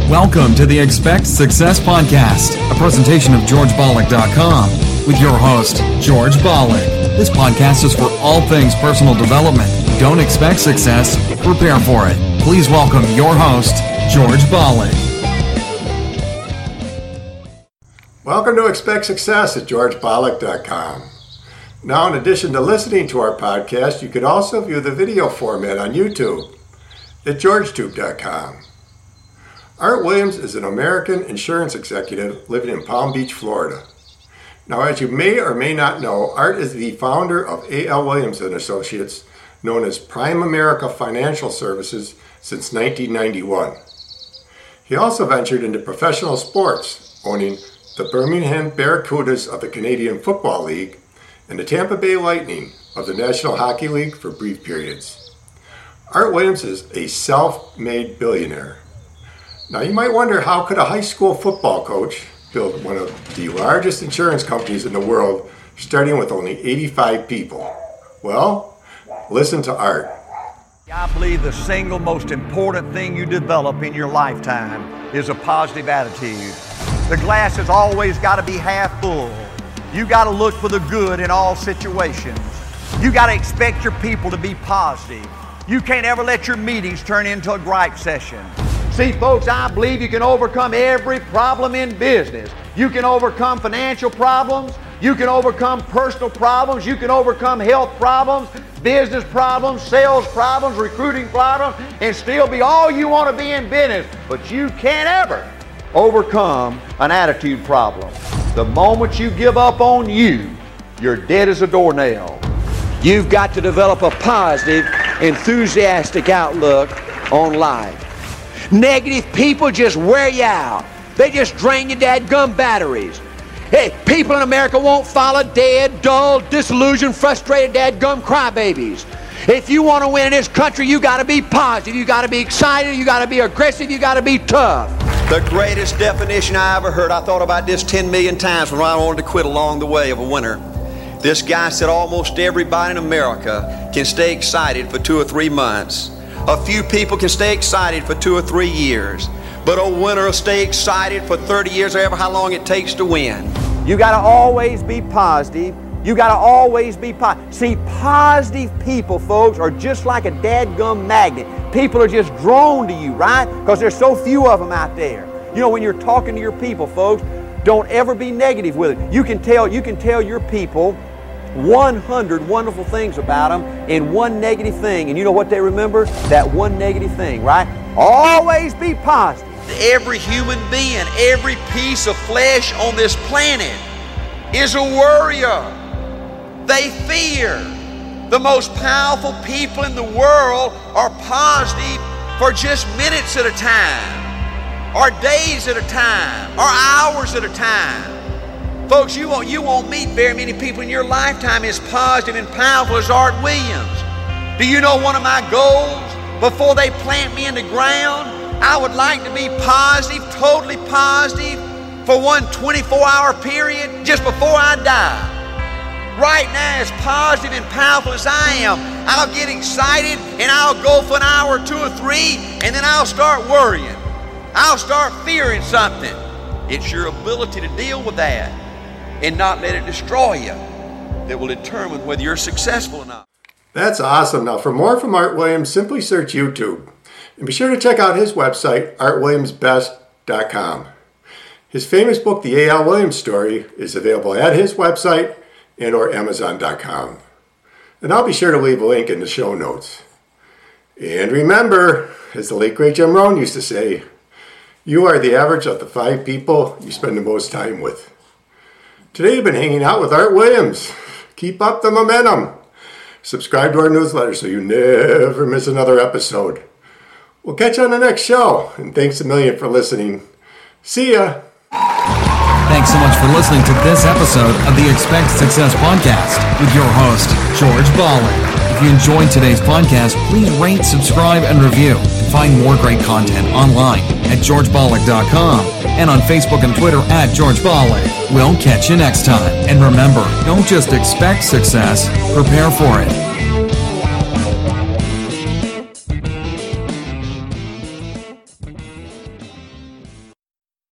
Welcome to the Expect Success Podcast, a presentation of GeorgeBollock.com with your host, George Bollock. This podcast is for all things personal development. Don't expect success, prepare for it. Please welcome your host, George Bollock. Welcome to Expect Success at GeorgeBollock.com. Now, in addition to listening to our podcast, you could also view the video format on YouTube at GeorgeTube.com. Art Williams is an American insurance executive living in Palm Beach, Florida. Now, as you may or may not know, Art is the founder of A.L. Williams & Associates, known as Prime America Financial Services, since 1991. He also ventured into professional sports, owning the Birmingham Barracudas of the Canadian Football League and the Tampa Bay Lightning of the National Hockey League for brief periods. Art Williams is a self-made billionaire. Now, you might wonder, how could a high school football coach build one of the largest insurance companies in the world, starting with only 85 people? Well, listen to Art. I believe the single most important thing you develop in your lifetime is a positive attitude. The glass has always got to be half full. You got to look for the good in all situations. You got to expect your people to be positive. You can't ever let your meetings turn into a gripe session. See, folks, I believe you can overcome every problem in business. You can overcome financial problems. You can overcome personal problems. You can overcome health problems, business problems, sales problems, recruiting problems, and still be all you want to be in business. But you can't ever overcome an attitude problem. The moment you give up on you, you're dead as a doornail. You've got to develop a positive, enthusiastic outlook on life. Negative people just wear you out. They just drain your dadgum batteries. Hey, people in America won't follow dead, dull, disillusioned, frustrated dadgum crybabies. If you want to win in this country, you got to be positive. You got to be excited. You got to be aggressive. You got to be tough. The greatest definition I ever heard, I thought about this 10 million times when I wanted to quit along the way of a winner. This guy said almost everybody in America can stay excited for 2 or 3 months. A few people can stay excited for 2 or 3 years, but a winner will stay excited for 30 years or ever how long it takes to win. You got to always be positive. You got to always be positive. See, positive people, folks, are just like a dadgum magnet. People are just drawn to you, right? Because there's so few of them out there. You know, when you're talking to your people, folks, don't ever be negative with it. You can tell your people 100 wonderful things about them and one negative thing, and you know what they remember? That one negative thing, right? Always be positive. Every human being, every piece of flesh on this planet is a worrier. They fear. The most powerful people in the world are positive for just minutes at a time, or days at a time, or hours at a time. Folks, you won't meet very many people in your lifetime as positive and powerful as Art Williams. Do you know one of my goals before they plant me in the ground? I would like to be positive, totally positive, for one 24-hour period just before I die. Right now, as positive and powerful as I am, I'll get excited and I'll go for an hour, 2 or 3, and then I'll start worrying. I'll start fearing something. It's your ability to deal with that and not let it destroy you that will determine whether you're successful or not. That's awesome. Now, for more from Art Williams, simply search YouTube. And be sure to check out his website, artwilliamsbest.com. His famous book, The A.L. Williams Story, is available at his website and or Amazon.com. And I'll be sure to leave a link in the show notes. And remember, as the late great Jim Rohn used to say, you are the average of the 5 people you spend the most time with. Today you've been hanging out with Art Williams. Keep up the momentum. Subscribe to our newsletter so you never miss another episode. We'll catch you on the next show, and thanks a million for listening. See ya. Thanks so much for listening to this episode of the Expect Success Podcast with your host, George Bollock. If you enjoyed today's podcast, please rate, subscribe, and review. And find more great content online at GeorgeBollock.com and on Facebook and Twitter at George Bollock. We'll catch you next time. And remember, don't just expect success, prepare for it.